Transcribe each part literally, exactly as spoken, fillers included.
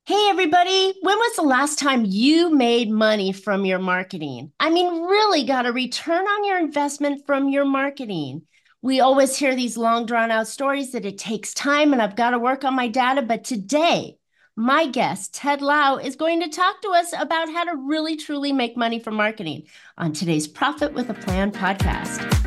Hey, everybody. When was the last time you made money from your marketing? I mean, really got a return on your investment from your marketing. We always hear these long, drawn out stories that it takes time and I've got to work on my data. But today, my guest, Ted Lau, is going to talk to us about how to really, truly make money from marketing on today's Profit with a Plan podcast.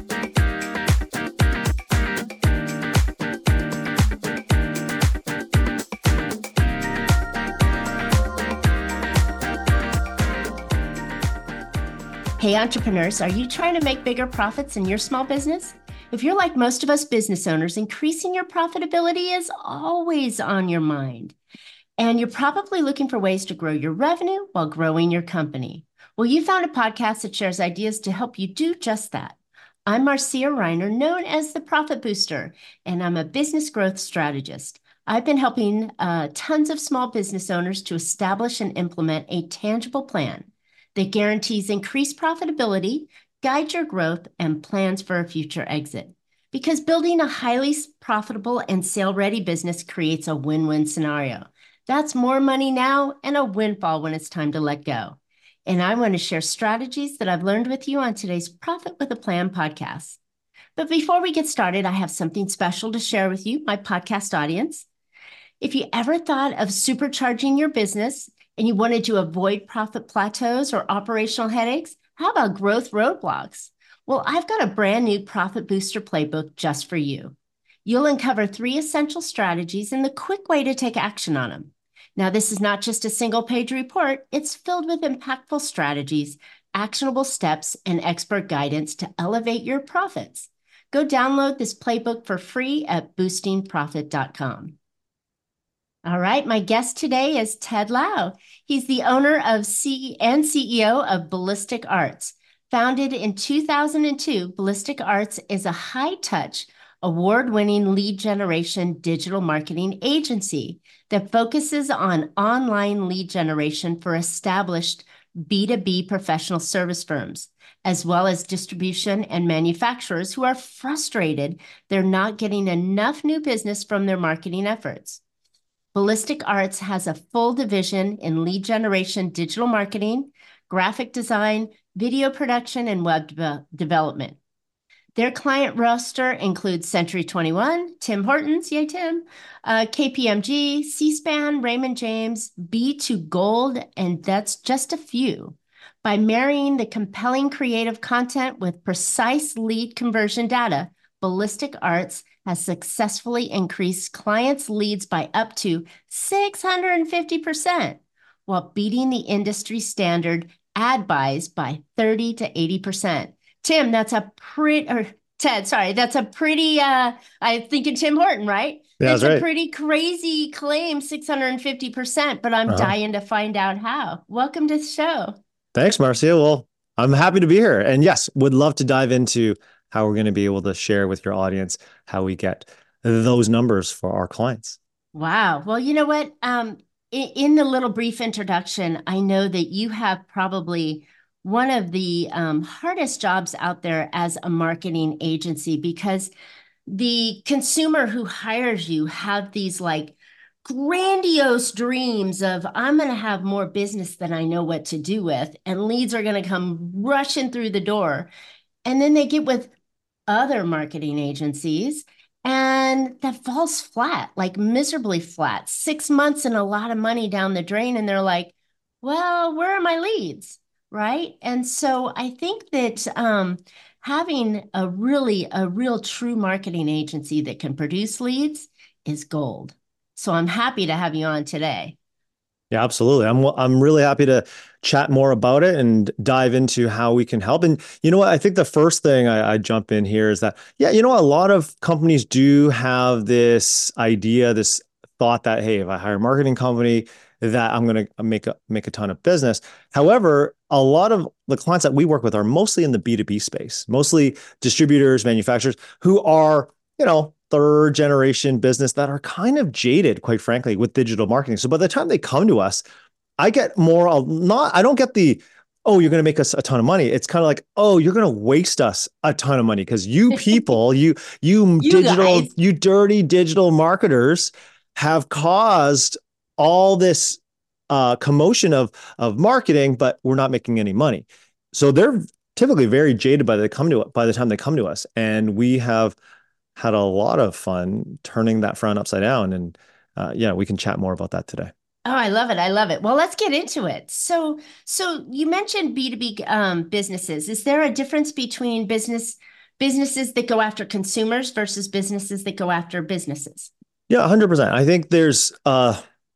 Hey, entrepreneurs, are you trying to make bigger profits in your small business? If you're like most of us business owners, increasing your profitability is always on your mind. And you're probably looking for ways to grow your revenue while growing your company. Well, you found a podcast that shares ideas to help you do just that. I'm Marcia Reiner, known as the Profit Booster, and I'm a business growth strategist. I've been helping uh, tons of small business owners to establish and implement a tangible plan that guarantees increased profitability, guides your growth, and plans for a future exit. Because building a highly profitable and sale-ready business creates a win-win scenario. That's more money now and a windfall when it's time to let go. And I want to share strategies that I've learned with you on today's Profit with a Plan podcast. But before we get started, I have something special to share with you, my podcast audience. If you ever thought of supercharging your business and you wanted to avoid profit plateaus or operational headaches, how about growth roadblocks? Well, I've got a brand new Profit Booster playbook just for you. You'll uncover three essential strategies and the quick way to take action on them. Now, this is not just a single page report. It's filled with impactful strategies, actionable steps, and expert guidance to elevate your profits. Go download this playbook for free at boosting profit dot com. All right, my guest today is Ted Lau. He's the owner of C and C E O of Ballistic Arts. Founded in two thousand two, Ballistic Arts is a high-touch, award-winning lead generation digital marketing agency that focuses on online lead generation for established B two B professional service firms, as well as distribution and manufacturers who are frustrated they're not getting enough new business from their marketing efforts. Ballistic Arts has a full division in lead generation, digital marketing, graphic design, video production, and web de- development. Their client roster includes Century twenty-one, Tim Hortons, yay Tim, uh, K P M G, C-SPAN, Raymond James, B two Gold, and that's just a few. By marrying the compelling creative content with precise lead conversion data, Ballistic Arts has successfully increased clients' leads by up to six hundred fifty percent, while beating the industry standard ad buys by thirty to eighty percent. Tim, that's a pretty, or Ted, sorry, that's a pretty, uh, I'm thinking Tim Horton, right? Yeah, That's that's a right. pretty crazy claim, six hundred fifty percent, but I'm Uh-huh. dying to find out how. Welcome to the show. Thanks, Marcia. Well, I'm happy to be here. And yes, would love to dive into how we're going to be able to share with your audience how we get those numbers for our clients. Wow. Well, you know what? Um, in, in the little brief introduction, I know that you have probably one of the um, hardest jobs out there as a marketing agency because the consumer who hires you have these like grandiose dreams of I'm going to have more business than I know what to do with, and leads are going to come rushing through the door. And then they get with other marketing agencies and that falls flat, like miserably flat, six months and a lot of money down the drain. And they're like, well, where are my leads? Right. And so I think that um, having a really, a real true marketing agency that can produce leads is gold. So I'm happy to have you on today. Yeah, absolutely. I'm I'm really happy to chat more about it and dive into how we can help. And you know what? I think the first thing I, I jump in here is that, yeah, you know, a lot of companies do have this idea, this thought that, hey, if I hire a marketing company, that I'm going to make a make a ton of business. However, a lot of the clients that we work with are mostly in the B two B space, mostly distributors, manufacturers who are, you know, third generation business that are kind of jaded, quite frankly, with digital marketing. So by the time they come to us, I get more, I'll not, I don't get the, oh, you're going to make us a ton of money. It's kind of like, oh, you're going to waste us a ton of money because you people, you, you You digital, guys. you dirty digital marketers have caused all this uh, commotion of of marketing, but we're not making any money. So they're typically very jaded by the come to by the time they come to us, and we have had a lot of fun turning that frown upside down. And uh, yeah, we can chat more about that today. Oh, I love it. I love it. Well, let's get into it. So, so you mentioned B two B um, businesses. Is there a difference between business businesses that go after consumers versus businesses that go after businesses? Yeah, one hundred percent. I think there's uh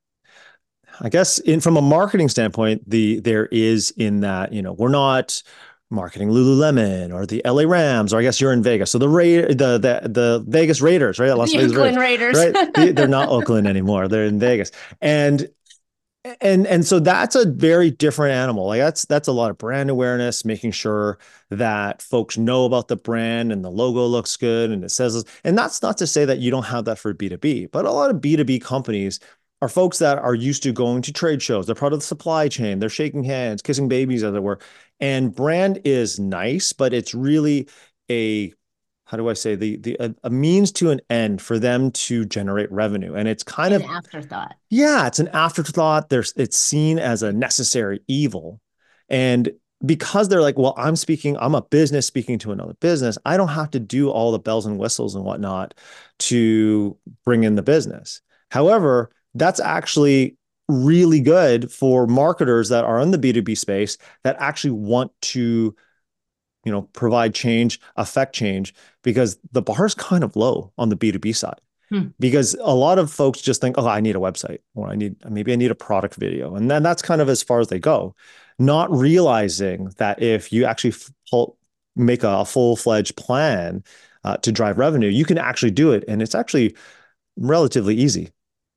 I guess in from a marketing standpoint, the there is in that, you know, we're not marketing Lululemon or the L A Rams, or I guess you're in Vegas. So the Ra- the the the Vegas Raiders, right? Las The Vegas Raiders, Oakland Raiders. right? They, they're not Oakland anymore. They're in Vegas. And and and so that's a very different animal. Like that's that's a lot of brand awareness, making sure that folks know about the brand and the logo looks good and it says, and that's not to say that you don't have that for B two B, but a lot of B two B companies are folks that are used to going to trade shows. They're part of the supply chain. They're shaking hands, kissing babies, as it were. And brand is nice, but it's really a, how do I say, the the a, a means to an end for them to generate revenue. And it's kind An of, afterthought. yeah, it's an afterthought. There's it's seen as a necessary evil. And because they're like, well, I'm speaking, I'm a business speaking to another business. I don't have to do all the bells and whistles and whatnot to bring in the business. However, that's actually really good for marketers that are in the B two B space that actually want to, you know, provide change, affect change, because the bar is kind of low on the B two B side. Hmm. Because a lot of folks just think, oh, I need a website, or I need, maybe I need a product video. And then that's kind of as far as they go, not realizing that if you actually pull, make a, a full-fledged plan uh, to drive revenue, you can actually do it. And it's actually relatively easy.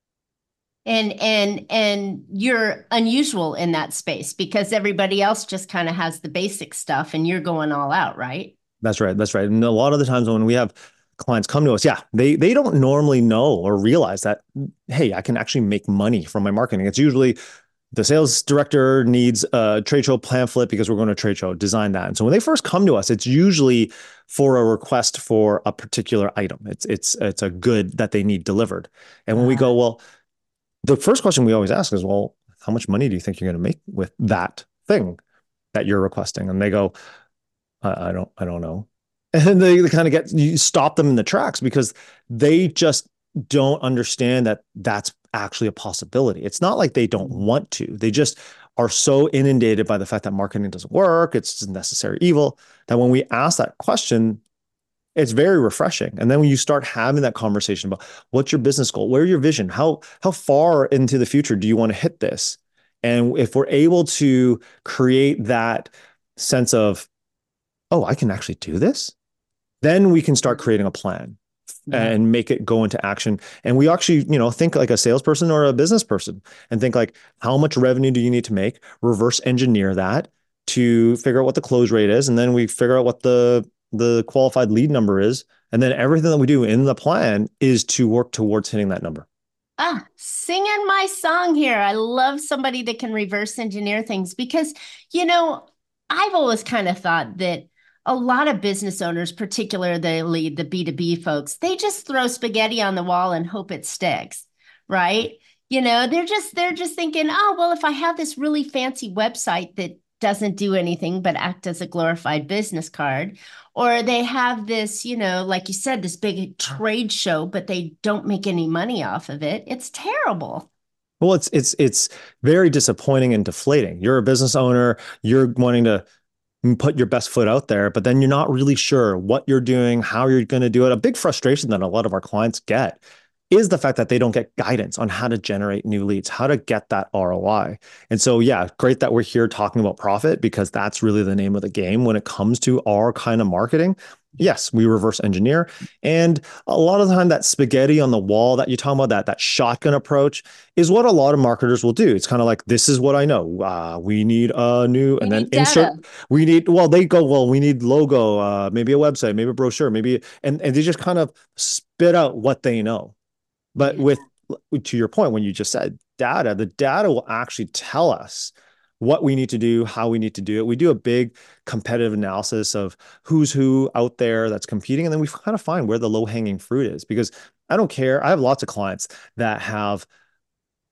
And and and you're unusual in that space because everybody else just kind of has the basic stuff and you're going all out, right? That's right. That's right. And a lot of the times when we have clients come to us, yeah, they they don't normally know or realize that, hey, I can actually make money from my marketing. It's usually the sales director needs a trade show pamphlet because we're going to a trade show, design that. And so when they first come to us, it's usually for a request for a particular item. It's it's it's a good that they need delivered. And when we go, well, the first question we always ask is, well, how much money do you think you're going to make with that thing that you're requesting? And they go, I, I don't, I don't know. And they, they kind of get, you stop them in the tracks because they just don't understand that that's actually a possibility. It's not like they don't want to. They just are so inundated by the fact that marketing doesn't work. It's a necessary evil that when we ask that question, it's very refreshing. And then when you start having that conversation about what's your business goal, where's your vision, how how far into the future do you want to hit this? And if we're able to create that sense of, oh, I can actually do this, then we can start creating a plan Yeah. and make it go into action. And we actually, you know, think like a salesperson or a business person and think like, how much revenue do you need to make? Reverse engineer that to figure out what the close rate is. And then we figure out what the the qualified lead number is. And then everything that we do in the plan is to work towards hitting that number. Ah, singing my song here. I love somebody that can reverse engineer things because, you know, I've always kind of thought that a lot of business owners, particularly the B two B folks, they just throw spaghetti on the wall and hope it sticks, right? You know, they're just they're just thinking, oh, well, if I have this really fancy website that doesn't do anything but act as a glorified business card, or they have this, you know, like you said, this big trade show, but they don't make any money off of it. It's terrible. Well, it's it's it's very disappointing and deflating. You're a business owner, you're wanting to put your best foot out there, but then you're not really sure what you're doing, how you're going to do it. A big frustration that a lot of our clients get is the fact that they don't get guidance on how to generate new leads, how to get that R O I. And so, yeah, great that we're here talking about profit because that's really the name of the game when it comes to our kind of marketing. Yes, we reverse engineer. And a lot of the time that spaghetti on the wall that you're talking about, that, that shotgun approach is what a lot of marketers will do. It's kind of like, this is what I know. Uh, we need a new, We and then need data. insert, we need, well, they go, well, we need logo, uh, maybe a website, maybe a brochure, maybe, and, and they just kind of spit out what they know. But Yeah. with, to your point, when you just said data, the data will actually tell us what we need to do, how we need to do it. We do a big competitive analysis of who's who out there that's competing. And then we kind of find where the low hanging fruit is because I don't care. I have lots of clients that have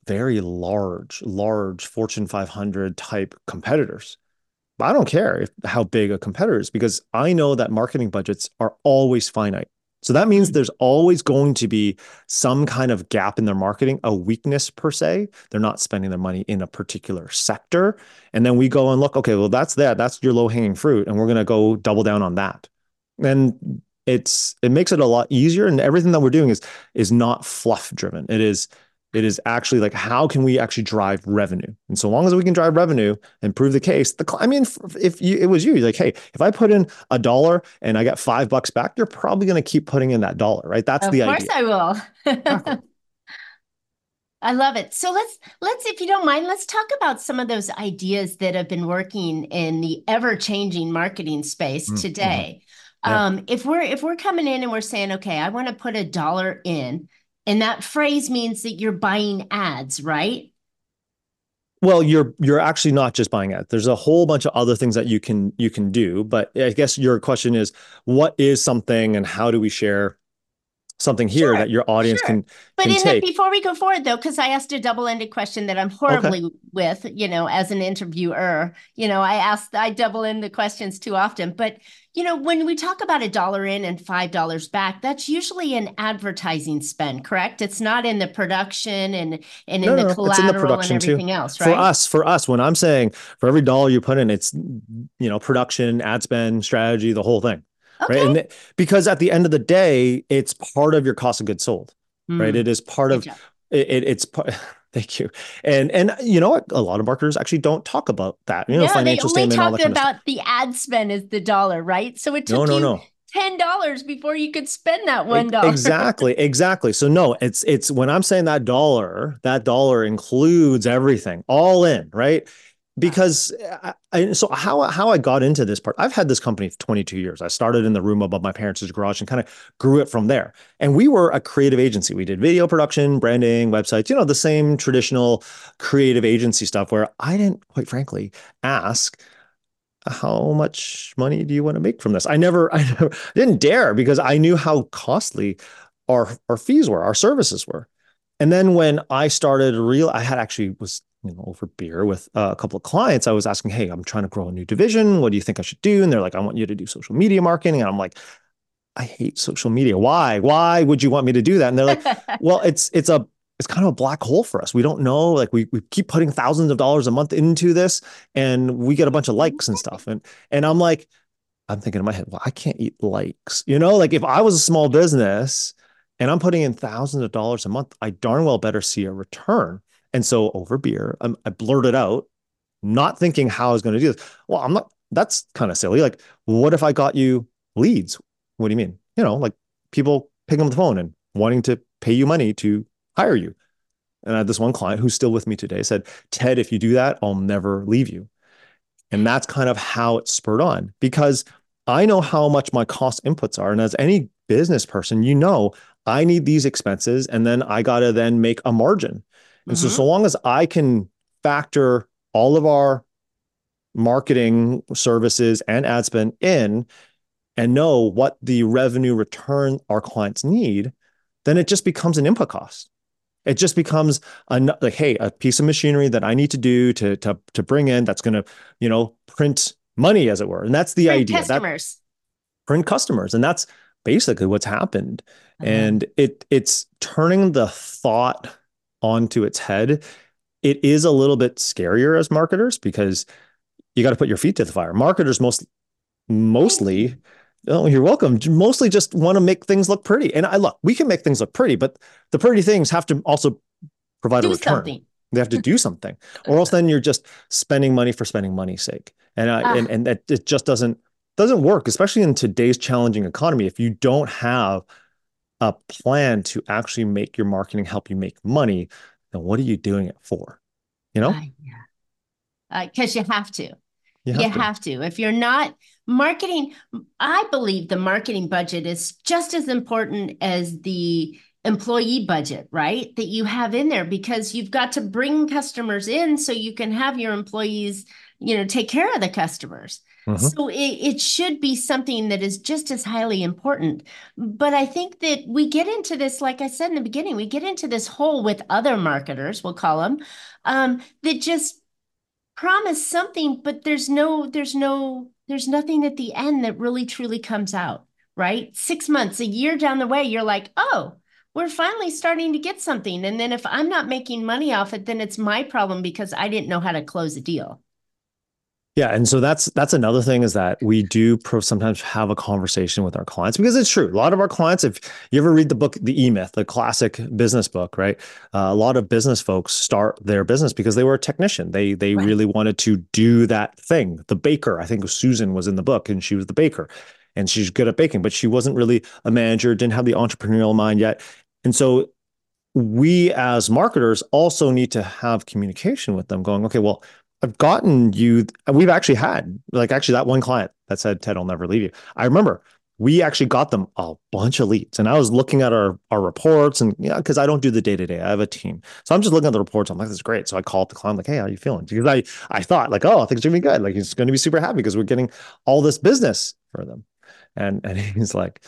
very large, large Fortune five hundred type competitors. But I don't care if, how big a competitor is because I know that marketing budgets are always finite. So that means Mm. there's always going to be some kind of gap in their marketing, a weakness per se. They're not spending their money in a particular sector. And then we go and look, okay, well, that's that. That's your low hanging fruit. And we're going to go double down on that. And it's, it makes it a lot easier. And everything that we're doing is, is not fluff driven. It is, it is actually like, how can we actually drive revenue? And so long as we can drive revenue and prove the case, the I mean, if you, it was you, like, hey, if I put in a dollar and I get five bucks back, you're probably going to keep putting in that dollar, right? That's Of the course idea. I will. Exactly. I love it. So let's let's if you don't mind, let's talk about some of those ideas that have been working in the ever-changing marketing space Mm-hmm. today. Yeah. Um, if we're if we're coming in and we're saying, okay, I want to put a dollar in, and that phrase means that you're buying ads, right? Well, you're you're actually not just buying ads. There's a whole bunch of other things that you can you can do. But I guess your question is, what is something and how do we share something here Sure, that your audience sure. can But can in the take? before we go forward though, because I asked a double-ended question that I'm Okay. horribly with, you know, as an interviewer, you know, I asked I double in the questions too often. But you know, when we talk about a dollar in and five dollars back, that's usually an advertising spend, correct? It's not in the production and and in No, the no, no. It's in the collateral and production too. everything else, For right? us, for us, when I'm saying for every dollar you put in, it's you know, production, ad spend, strategy, the whole thing. Right. Okay. And th- because at the end of the day, it's part of your cost of goods sold. Right. Hmm. It is part Good of job. it, it it's part thank you. And and you know what? A lot of marketers actually don't talk about that, you know, No, they financial only statement, all talk that kind of stuff. about the ad spend as the dollar, right? So it No, took no, you no. ten dollars before you could spend that E- one dollar. Exactly, exactly. So no, it's it's when I'm saying that dollar, that dollar includes everything, all in, right? Wow. Because I, I, so how how I got into this part, I've had this company for twenty-two years. I started in the room above my parents' garage and kind of grew it from there. And we were a creative agency. We did video production, branding, websites, you know, the same traditional creative agency stuff where I didn't, quite frankly, ask how much money do you want to make from this? I never, I never I didn't dare because I knew how costly our our fees were, our services were. And then when I started real, I had actually was you know over beer with uh, a couple of clients. I was asking, hey, I'm trying to grow a new division. What do you think I should do? And they're like, I want you to do social media marketing. And I'm like, I hate social media. Why? Why would you want me to do that? And they're like, well, it's it's a it's kind of a black hole for us. We don't know. Like we we keep putting thousands of dollars a month into this, and we get a bunch of likes and stuff. And and I'm like, I'm thinking in my head, well, I can't eat likes. You know, like if I was a small business and I'm putting in thousands of dollars a month, I darn well better see a return. And so over beer, um, I blurted out, not thinking how I was going to do this. Well, I'm not. That's kind of silly. Like, what if I got you leads? What do you mean? You know, like people picking up the phone and wanting to pay you money to hire you. And I had this one client who's still with me today said, Ted, if you do that, I'll never leave you. And that's kind of how it spurred on because I know how much my cost inputs are. And as any business person, you know, I need these expenses and then I got to then make a margin. And so, so Hmm. long as I can factor all of our marketing services and ad spend in and know what the revenue return our clients need, then it just becomes an input cost. It just becomes a, like, hey, a piece of machinery that I need to do to to to bring in that's going to, you know, print money, as it were. And that's the Print idea that customers. print customers, and that's basically what's happened. Uh, And it it's turning the thought onto its head. It is a little bit scarier as marketers because you got to put your feet to the fire. Marketers most thank you. mostly, oh, you're welcome. Mostly just want to make things look pretty. And I look, we can make things look pretty, but the pretty things have to also provide a Do return. something. They have to do something, or else then you're just spending money for spending money's sake. And uh, and Ah, and that it just doesn't doesn't work, especially in today's challenging economy. If you don't have a plan to actually make your marketing help you make money, then what are you doing it for? You know, ah, yeah. Because you have to. you You have to. have to. If you're not marketing, I believe the marketing budget is just as important as the employee budget, right? That you have in there because you've got to bring customers in so you can have your employees, you know, take care of the customers. Hmm. So it, it should be something that is just as highly important. But I think that we get into this, like I said in the beginning, we get into this hole with other marketers, we'll call them, um, that just promise something, but there's no, there's no, there's nothing at the end that really truly comes out, right? Six months, a year down the way, you're like, oh, we're finally starting to get something. And then if I'm not making money off it, then it's my problem because I didn't know how to close a deal. Yeah, and so that's that's another thing is that we do pro sometimes have a conversation with our clients because it's true. A lot of our clients, if you ever read the book The E-Myth, the classic business book, right? Uh, a lot of business folks start their business because they were a technician. They they Right. really wanted to do that thing. The baker, I think Susan was in the book, and she was the baker, and she's good at baking, but she wasn't really a manager, didn't have the entrepreneurial mind yet, and so we as marketers also need to have communication with them going, okay, well, I've gotten you, we've actually had like actually that one client that said, Ted, I'll never leave you. I remember we actually got them a bunch of leads. And I was looking at our our reports and yeah, because I don't do the day-to-day. I have a team. So I'm just looking at the reports. I'm like, this is great. So I called the client, like, hey, how are you feeling? Because I I thought like, oh, things are gonna be good. Like he's gonna be super happy because we're getting all this business for them. And and he's like,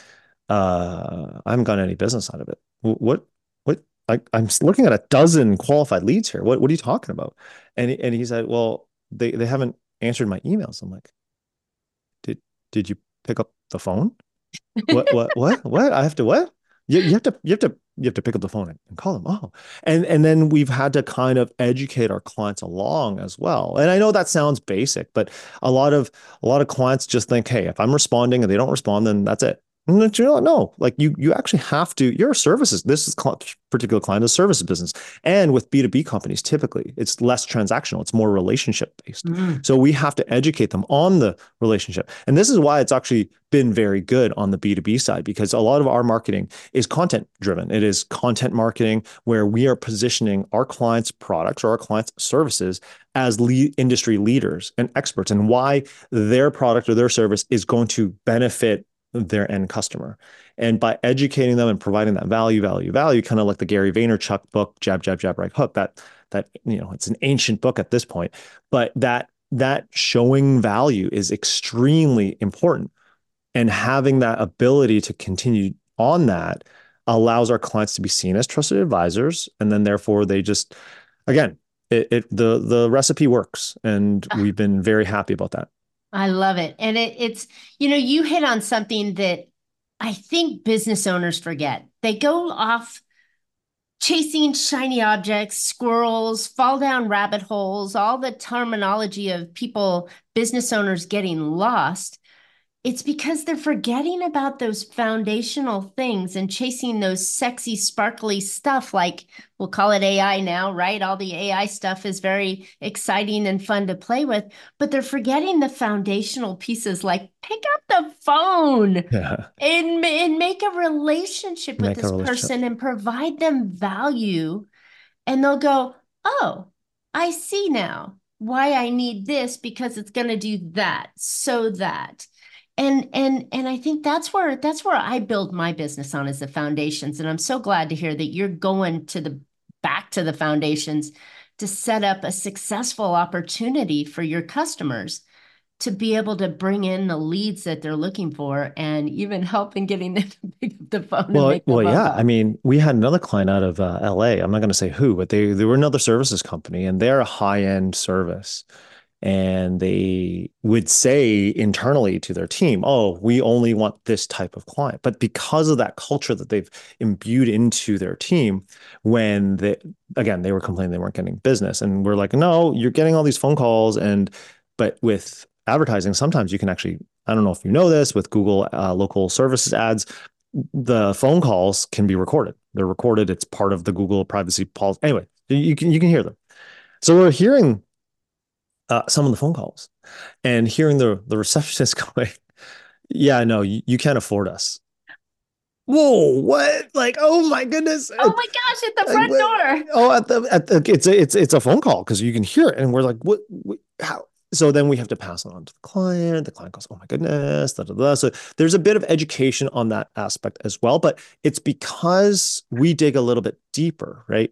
uh, I haven't gotten any business out of it. What what I, I'm looking at a dozen qualified leads here. What what are you talking about? And he, and he said, well, they they haven't answered my emails. I'm like, did did you pick up the phone? What what what what? I have to what? You, you have to you have to you have to pick up the phone and, and call them. Oh, and and then we've had to kind of educate our clients along as well. And I know that sounds basic, but a lot of a lot of clients just think, hey, if I'm responding and they don't respond, then that's it. No, you know, no, like you, you actually have to. Your services. This is particular client is services business, and with B two B companies, typically it's less transactional. It's more relationship based. Mm. So we have to educate them on the relationship, and this is why it's actually been very good on the B two B side because a lot of our marketing is content driven. It is content marketing where we are positioning our clients' products or our clients' services as lead industry leaders and experts, and why their product or their service is going to benefit their end customer. And by educating them and providing that value, value, value, kind of like the Gary Vaynerchuk book, Jab, Jab, Jab, Right Hook, that, that, you know, it's an ancient book at this point, but that, that showing value is extremely important. And having that ability to continue on that allows our clients to be seen as trusted advisors. And then therefore they just, again, it, it the, the recipe works. And we've been very happy about that. I love it. And it, it's, you know, you hit on something that I think business owners forget. They go off chasing shiny objects, squirrels, fall down rabbit holes, all the terminology of people, business owners getting lost. It's because they're forgetting about those foundational things and chasing those sexy, sparkly stuff like we'll call it A I now, right? All the A I stuff is very exciting and fun to play with, but they're forgetting the foundational pieces like pick up the phone Yeah. and, and make a relationship with Make a this relationship. person and provide them value. And they'll go, oh, I see now why I need this because it's going to do that, so that. And and and I think that's where that's where I build my business on is the foundations. And I'm so glad to hear that you're going to the back to the foundations to set up a successful opportunity for your customers to be able to bring in the leads that they're looking for and even help in getting them to pick up the phone and Well, make the well, phone yeah. I call. mean, we had another client out of uh, L A. I'm not going to say who, but they they were another services company, and they're a high-end service. And they would say internally to their team, "Oh, we only want this type of client." But because of that culture that they've imbued into their team, when they again they were complaining they weren't getting business, and we're like, "No, you're getting all these phone calls." And but with advertising, sometimes you can actually, I don't know if you know this, with Google uh, local services ads, the phone calls can be recorded. They're recorded. It's part of the Google privacy policy. Anyway, you can you can hear them. So we're hearing uh, some of the phone calls and hearing the the receptionist going, "Yeah, no, you, you can't afford us." Whoa, what? Like, oh my goodness! Oh It, my gosh, at the like, front what- door. oh, at the at the it's a, it's it's a phone call because you can hear it, and we're like, what? what how? So then we have to pass it on to the client. The client goes, "Oh my goodness!" Da, da, da. So there's a bit of education on that aspect as well, but it's because we dig a little bit deeper, right?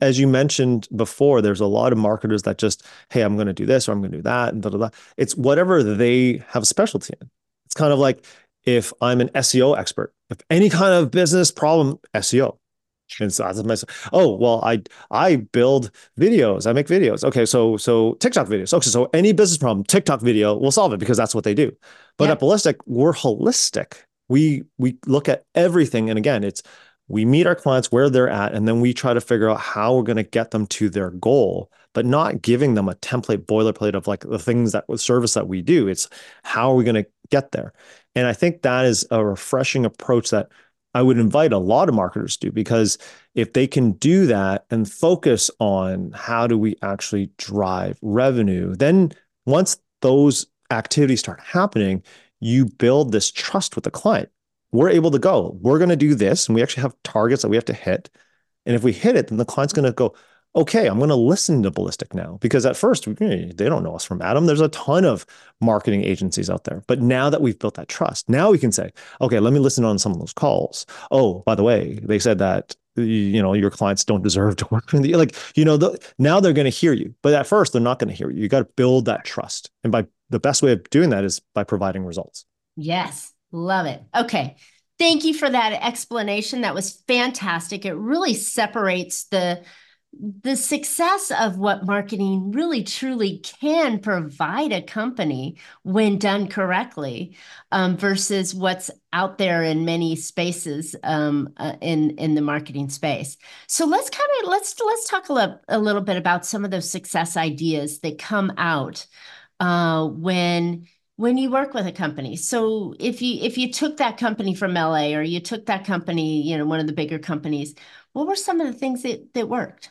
as you mentioned before, there's a lot of marketers that just, hey, I'm going to do this or I'm going to do that and da, da, da. It's whatever they have a specialty in. It's kind of like if I'm an S E O expert, if any kind of business problem, S E O. And so I was myself, oh, well, I I build videos. I make videos. Okay, so so TikTok videos. Okay, so any business problem, TikTok video will solve it because that's what they do. But Yeah. at Ballistic, we're holistic. We we look at everything. And again, it's we meet our clients where they're at, and then we try to figure out how we're going to get them to their goal, but not giving them a template boilerplate of like the things that service that we do. It's how are we going to get there? And I think that is a refreshing approach that I would invite a lot of marketers to, because if they can do that and focus on how do we actually drive revenue, then once those activities start happening, you build this trust with the client. We're able to go, we're going to do this, and we actually have targets that we have to hit. And if we hit it, then the client's going to go, okay, I'm going to listen to Ballistic now. Because at first, they don't know us from Adam. There's a ton of marketing agencies out there. But now that we've built that trust, now we can say, okay, let me listen on some of those calls. Oh, by the way, they said that, you know, your clients don't deserve to work with you. Like, you know, the, now they're going to hear you. But at first, they're not going to hear you. You got to build that trust. And by the best way of doing that is by providing results. Yes. Love it. Okay. Thank you for that explanation. That was fantastic. It really separates the the success of what marketing really truly can provide a company when done correctly, um, versus what's out there in many spaces, um, uh, in in the marketing space. So let's kind of let's let's talk a, little a little bit about some of those success ideas that come out uh, when when you work with a company. So if you if you took that company from L A, or you took that company, you know, one of the bigger companies, what were some of the things that that worked?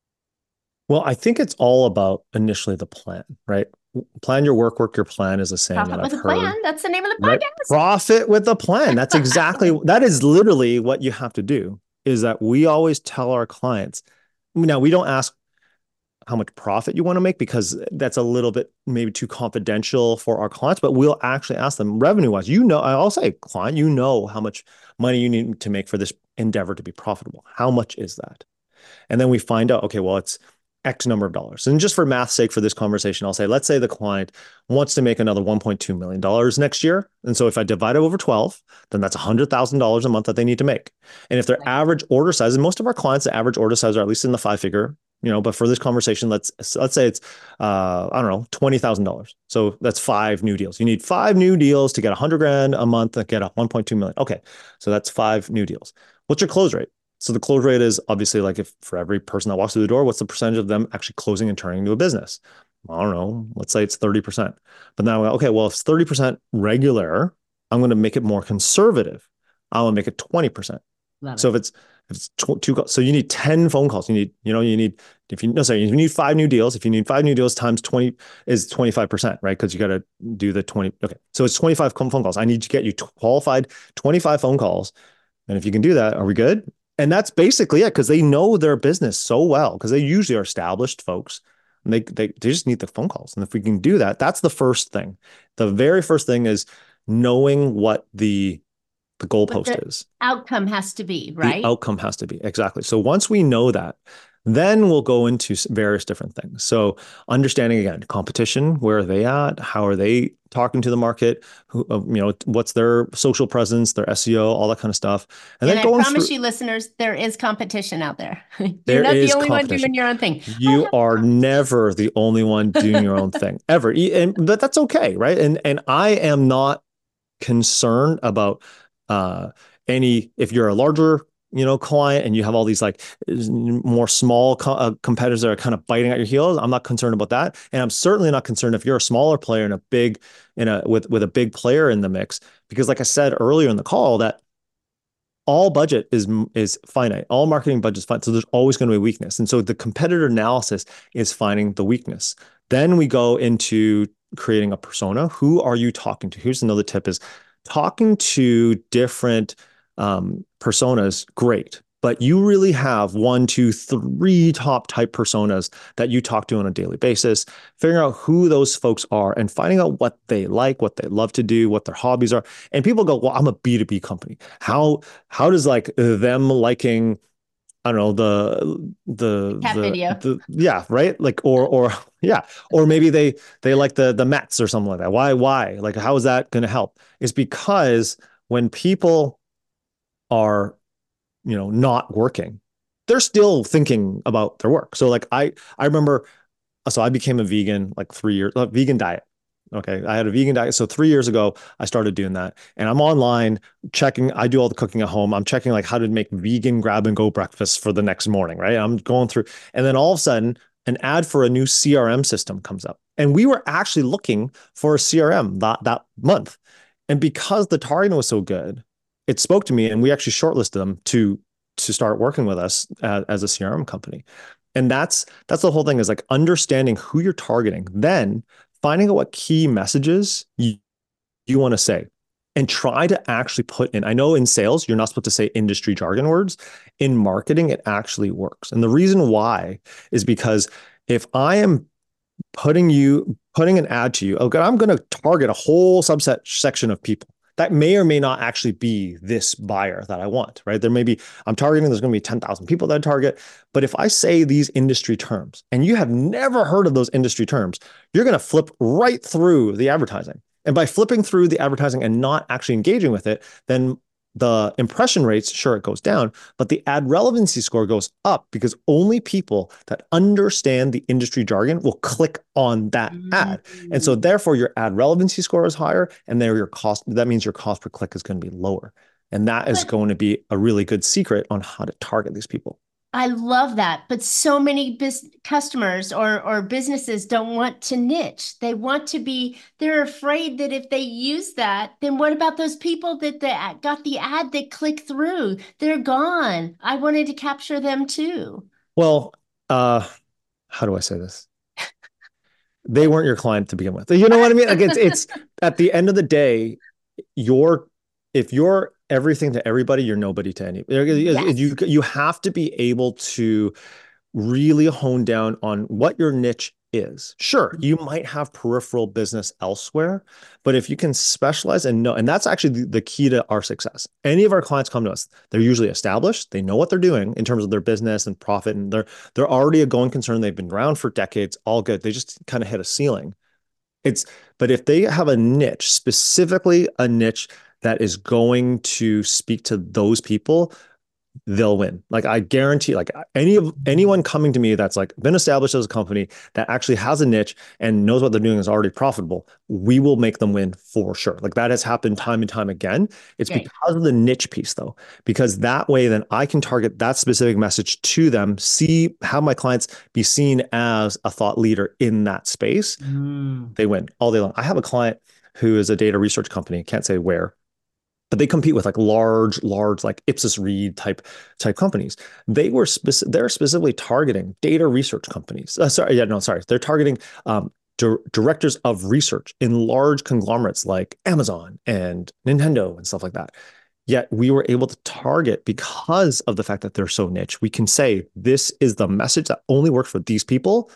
Well, I think it's all about initially the plan, right? Plan your work, work your plan is a saying that Profit I've with a plan. heard, That's the name of right? the Profit with a plan. That's exactly, that is literally what you have to do, is that we always tell our clients. Now, we don't ask how much profit you want to make, because that's a little bit maybe too confidential for our clients, but we'll actually ask them revenue wise. You know, I'll say, client, you know how much money you need to make for this endeavor to be profitable. How much is that? And then we find out, okay, well, it's X number of dollars. And just for math's sake for this conversation, I'll say, let's say the client wants to make another one point two million dollars next year. And so if I divide it over twelve, then that's one hundred thousand dollars a month that they need to make. And if their average order size, and most of our clients, the average order size are at least in the five figure, you know, but for this conversation, let's let's say it's, uh, I don't know, twenty thousand dollars. So that's five new deals. You need five new deals to get one hundred grand a month and get a one point two million. Okay, so that's five new deals. What's your close rate? So the close rate is obviously like, if for every person that walks through the door, what's the percentage of them actually closing and turning into a business? I don't know. Let's say it's thirty percent. But now, okay, well, if it's thirty percent regular, I'm going to make it more conservative. I'm going to make it twenty percent. Love So it. if it's if it's two, so you need ten phone calls. You need, you know, you need, if you, no, sorry, you need five new deals. If you need five new deals times twenty is twenty-five percent, right? Because you got to do the twenty. Okay. So it's twenty-five phone calls. I need to get you qualified twenty-five phone calls. And if you can do that, are we good? And that's basically it, because they know their business so well, because they usually are established folks, and they, they they just need the phone calls. And if we can do that, that's the first thing. The very first thing is knowing what the the What goalpost the is. outcome has to be, The right? outcome has to be exactly. So once we know that, then we'll go into various different things. So understanding again, competition, where are they at? How are they talking to the market? Who, uh, you know, what's their social presence, their S E O, all that kind of stuff. And And then I going promise through, you, listeners, there is competition out there. You're there not the is only one competition. doing your own thing. I You have are competition. never the only one doing your own thing ever. And but that's okay, right? And and I am not concerned about uh any, if you're a larger, you know, client and you have all these like more small co- uh, competitors that are kind of biting at your heels. I'm not concerned about that, and I'm certainly not concerned if you're a smaller player in a big in a with with a big player in the mix, because like I said earlier in the call, that all budget is is finite. All marketing budget is finite. So there's always going to be a weakness. And so the competitor analysis is finding the weakness. Then we go into creating a persona. Who are you talking to? Here's another tip: is talking to different um, personas. Great. But you really have one, two, three top type personas that you talk to on a daily basis, figuring out who those folks are and finding out what they like, what they love to do, what their hobbies are. And people go, well, I'm a B two B company. How how does like them liking I don't know, the the Cat the video. the yeah, right? Like or or yeah, or maybe they they like the the Mets or something like that. Why why? Like how is that going to help? It's because when people are, you know, not working, they're still thinking about their work. So like I I remember so I became a vegan like three years, uh, vegan diet. Okay. I had a vegan diet. So three years ago, I started doing that. And I'm online checking. I do all the cooking at home. I'm checking like how to make vegan grab and go breakfast for the next morning, right? I'm going through. And then all of a sudden, an ad for a new C R M system comes up. And we were actually looking for a C R M that, that month. And because the targeting was so good, it spoke to me and we actually shortlisted them to to start working with us as, as a C R M company. And that's that's the whole thing is like understanding who you're targeting, then finding out what key messages you, you want to say and try to actually put in. I know in sales, you're not supposed to say industry jargon words. In marketing, it actually works. And the reason why is because if I am putting you, putting an ad to you, okay, I'm going to target a whole subset section of people that may or may not actually be this buyer that I want, right? There may be, I'm targeting, there's going to be ten thousand people that I target. But if I say these industry terms and you have never heard of those industry terms, you're going to flip right through the advertising. And by flipping through the advertising and not actually engaging with it, then the impression rates, sure, it goes down, but the ad relevancy score goes up because only people that understand the industry jargon will click on that ad. And so Mm. therefore your ad relevancy score is higher and there your cost, that means your cost per click is going to be lower. And that is But going to be a really good secret on how to target these people. I love that. But so many bus customers or or businesses don't want to niche. They want to be, they're afraid that if they use that, then what about those people that the, got the ad that click through? They're gone. I wanted to capture them too. Well, uh, how do I say this? They weren't your client to begin with. You know what I mean? Like it's it's at the end of the day, you're if you're everything to everybody, you're nobody to any. You Yes. you have to be able to really hone down on what your niche is. Sure, you might have peripheral business elsewhere, but if you can specialize and know, and that's actually the, the key to our success. Any of our clients come to us, they're usually established, they know what they're doing in terms of their business and profit, and they're they're already a going concern. They've been around for decades, all good. They just kind of hit a ceiling. It's but if they have a niche, specifically a niche that is going to speak to those people, they'll win. Like I guarantee, like any of anyone coming to me that's like been established as a company that actually has a niche and knows what they're doing is already profitable, we will make them win for sure. Like that has happened time and time again. It's Great. because of the niche piece though, because that way then I can target that specific message to them, see how my clients be seen as a thought leader in that space. Mm. They win all day long. I have a client who is a data research company, can't say where, but they compete with like large, large, like Ipsos Reid type type companies. They were speci- they're specifically targeting data research companies. Uh, sorry, yeah, no, sorry, they're targeting um, di- directors of research in large conglomerates like Amazon and Nintendo and stuff like that. Yet we were able to target because of the fact that they're so niche. We can say this is the message that only works for these people.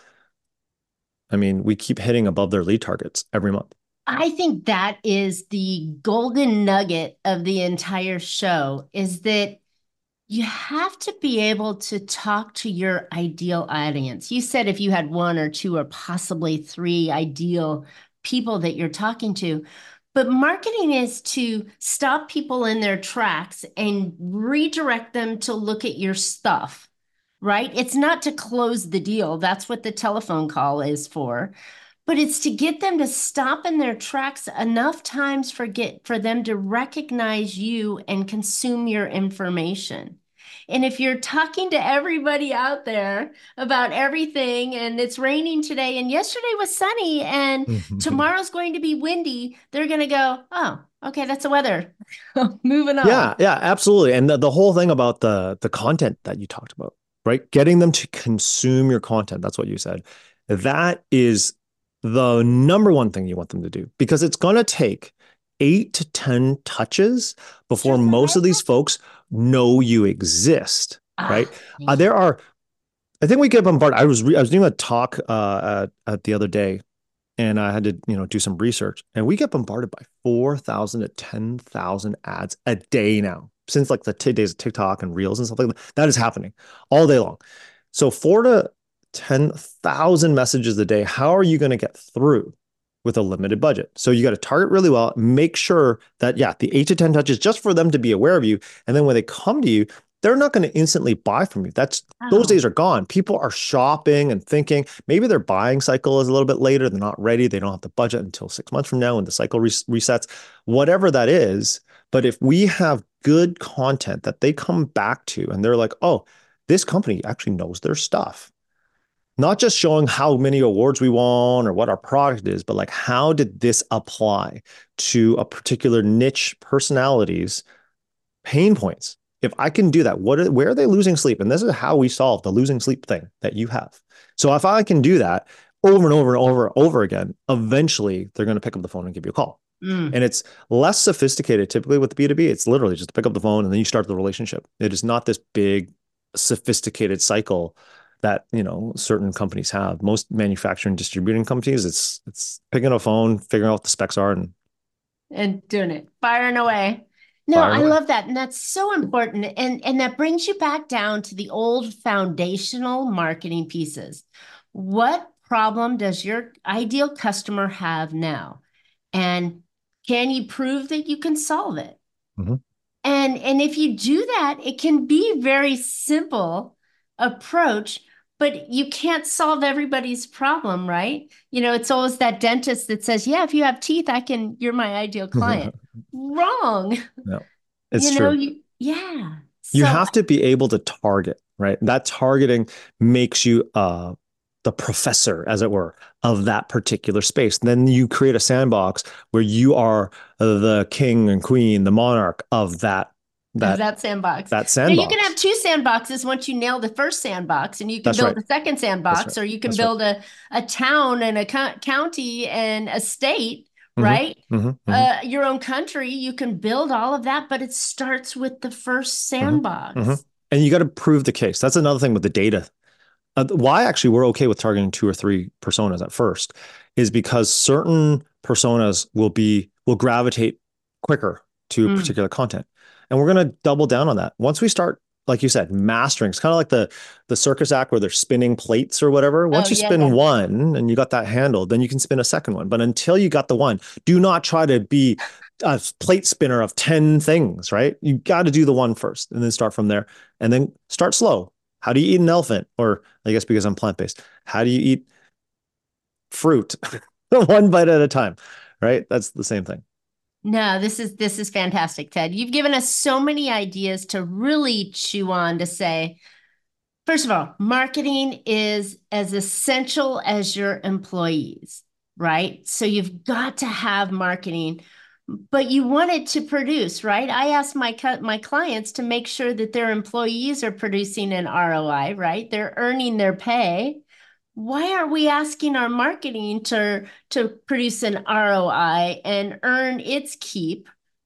I mean, we keep hitting above their lead targets every month. I think that is the golden nugget of the entire show is that you have to be able to talk to your ideal audience. You said if you had one or two or possibly three ideal people that you're talking to, but marketing is to stop people in their tracks and redirect them to look at your stuff, right? It's not to close the deal. That's what the telephone call is for. But it's to get them to stop in their tracks enough times for get for them to recognize you and consume your information. And if you're talking to everybody out there about everything and it's raining today and yesterday was sunny and tomorrow's going to be windy, they're going to go, "Oh, okay, that's the weather." Moving on. Yeah, yeah, absolutely. And the, the whole thing about the the content that you talked about, right? Getting them to consume your content, that's what you said. That is the number one thing you want them to do because it's going to take eight to ten touches before Just most of that. these folks know you exist, right? Ah, Uh, thank you. there are, I think we get bombarded. I was re- I was doing a talk uh, at, at the other day and I had to, you know, do some research. And we get bombarded by four thousand to ten thousand ads a day now. since like the t- days of TikTok and Reels and stuff like that. That is happening all day long. So four to ten thousand messages a day. How are you going to get through with a limited budget? So you got to target really well. Make sure that, yeah, the eight to ten touches just for them to be aware of you. And then when they come to you, they're not going to instantly buy from you. That's those Oh, days are gone. People are shopping and thinking maybe their buying cycle is a little bit later. They're not ready. They don't have the budget until six months from now when the cycle res- resets, whatever that is. But if we have good content that they come back to and they're like, oh, this company actually knows their stuff, not just showing how many awards we won or what our product is, but like how did this apply to a particular niche personality's pain points? If I can do that, what are, where are they losing sleep? And this is how we solve the losing sleep thing that you have. So if I can do that over and over and over and over again, eventually they're going to pick up the phone and give you a call. mm. And it's less sophisticated typically with the B two B. It's literally just to pick up the phone and then you start the relationship. It is not this big sophisticated cycle that, you know, certain companies have. Most manufacturing distributing companies, it's it's picking up a phone, figuring out what the specs are, and And doing it, firing away. No, firing I away. love that. And that's so important. And, and that brings you back down to the old foundational marketing pieces. What problem does your ideal customer have now? And can you prove that you can solve it? Mm-hmm. And and if you do that, it can be very simple approach, but you can't solve everybody's problem, right? You know, it's always that dentist that says, "Yeah, if you have teeth, I can, you're my ideal client." Wrong. No, it's You know, true. you yeah. You So have to be able to target, right? That targeting makes you uh the professor, as it were, of that particular space. Then you create a sandbox where you are the king and queen, the monarch of that of that that sandbox. that Now you can have sandbox. two sandboxes once you nail the first sandbox, and you can That's build right. the second That's sandbox, right. or you can That's right. build a, a town and a co- county and a state, Mm-hmm. right? Mm-hmm. Mm-hmm. Uh, your own country. You can build all of that, but it starts with the first Mm-hmm. Mm-hmm. sandbox. And you got to prove the case. That's another thing with the data. Uh, why actually we're okay with targeting two or three personas at first is because certain personas will be will gravitate quicker to Mm. particular content, and we're going to double down on that once we start, like you said, mastering. It's kind of like the the circus act where they're spinning plates or whatever. Oh Once you yeah, spin yeah. one and you got that handled, then you can spin a second one. But until you got the one, do not try to be a plate spinner of ten things, right? You got to do the one first and then start from there, and then start slow. How do you eat an elephant? Or I guess because I'm plant based, how do you eat fruit? One bite at a time, right? That's the same thing. No, this is this is fantastic, Ted. You've given us so many ideas to really chew on to say, first of all, marketing is as essential as your employees, right? So you've got to have marketing, but you want it to produce, right? I ask my my clients to make sure that their employees are producing an R O I, right? They're earning their pay. Why are we asking our marketing to to produce an R O I and earn its keep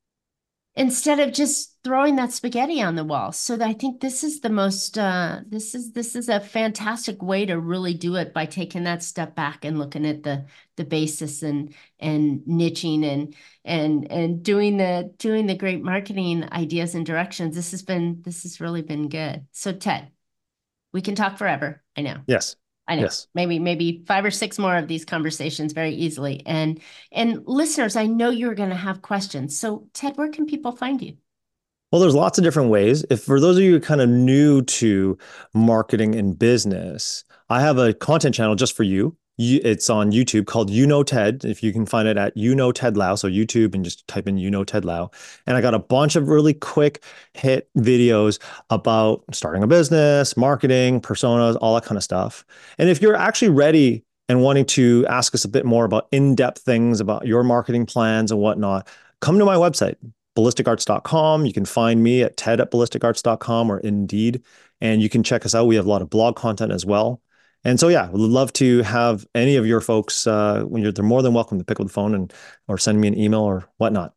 instead of just throwing that spaghetti on the wall? So I think this is the most uh, this is this is a fantastic way to really do it by taking that step back and looking at the the basis and and niching and and and doing the doing the great marketing ideas and directions. This has been this has really been good. So Ted, we can talk forever. I know. Yes. I know. Yes. Maybe maybe five or six more of these conversations very easily. And and listeners, I know you're going to have questions. So Ted, where can people find you? Well, there's lots of different ways. If for those of you kind of new to marketing and business, I have a content channel just for you. It's on YouTube called You Know Ted. If you can find it at You Know Ted Lau, so YouTube and just type in You Know Ted Lau. And I got a bunch of really quick hit videos about starting a business, marketing, personas, all that kind of stuff. And if you're actually ready and wanting to ask us a bit more about in-depth things about your marketing plans and whatnot, come to my website, ballistic arts dot com. You can find me at ted at ballistic arts dot com or Indeed, and you can check us out. We have a lot of blog content as well. And so, yeah, we'd love to have any of your folks uh, when you're, they're more than welcome to pick up the phone and or send me an email or whatnot.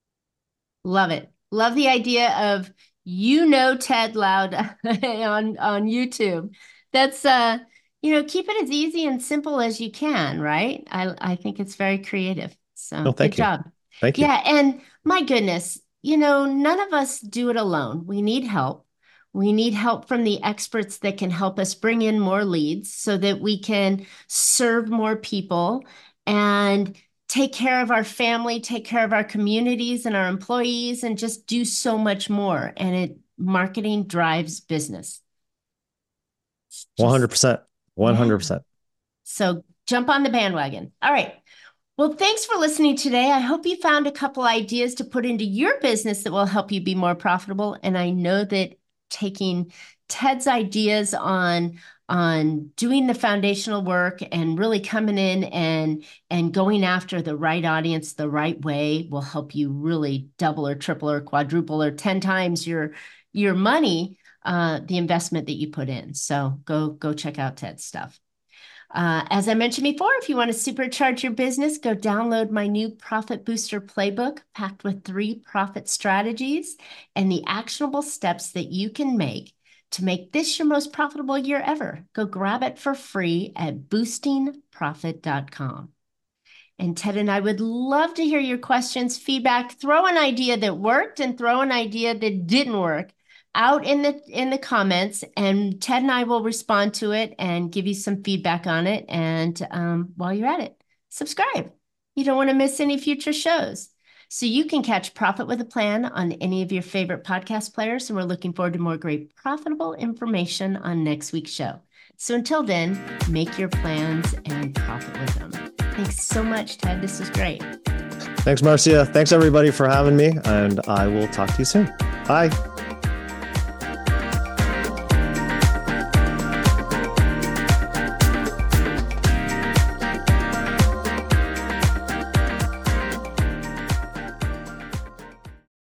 Love it. Love the idea of you know Ted Loud on on YouTube. That's uh, you know, keep it as easy and simple as you can, right? I I think it's very creative. So No, good thank you. job. Thank you. Yeah, and my goodness, you know, none of us do it alone. We need help. We need help from the experts that can help us bring in more leads so that we can serve more people and take care of our family, take care of our communities and our employees, and just do so much more. And it marketing drives business. Just one hundred percent. yeah. one hundred percent. So jump on the bandwagon. All right. Well, thanks for listening today. I hope you found a couple ideas to put into your business that will help you be more profitable. And I know that taking Ted's ideas on on doing the foundational work and really coming in and and going after the right audience the right way will help you really double or triple or quadruple or ten times your your money, uh, the investment that you put in. So go go check out Ted's stuff. Uh, as I mentioned before, if you want to supercharge your business, go download my new Profit Booster Playbook packed with three profit strategies and the actionable steps that you can make to make this your most profitable year ever. Go grab it for free at boosting profit dot com. And Ted and I would love to hear your questions, feedback. Throw an idea that worked and throw an idea that didn't work out in the in the comments, and Ted and I will respond to it and give you some feedback on it. And um, while you're at it, subscribe. You don't want to miss any future shows. So you can catch Profit with a Plan on any of your favorite podcast players. And we're looking forward to more great profitable information on next week's show. So until then, make your plans and profit with them. Thanks so much, Ted. This is great. Thanks, Marcia. Thanks, everybody, for having me. And I will talk to you soon. Bye.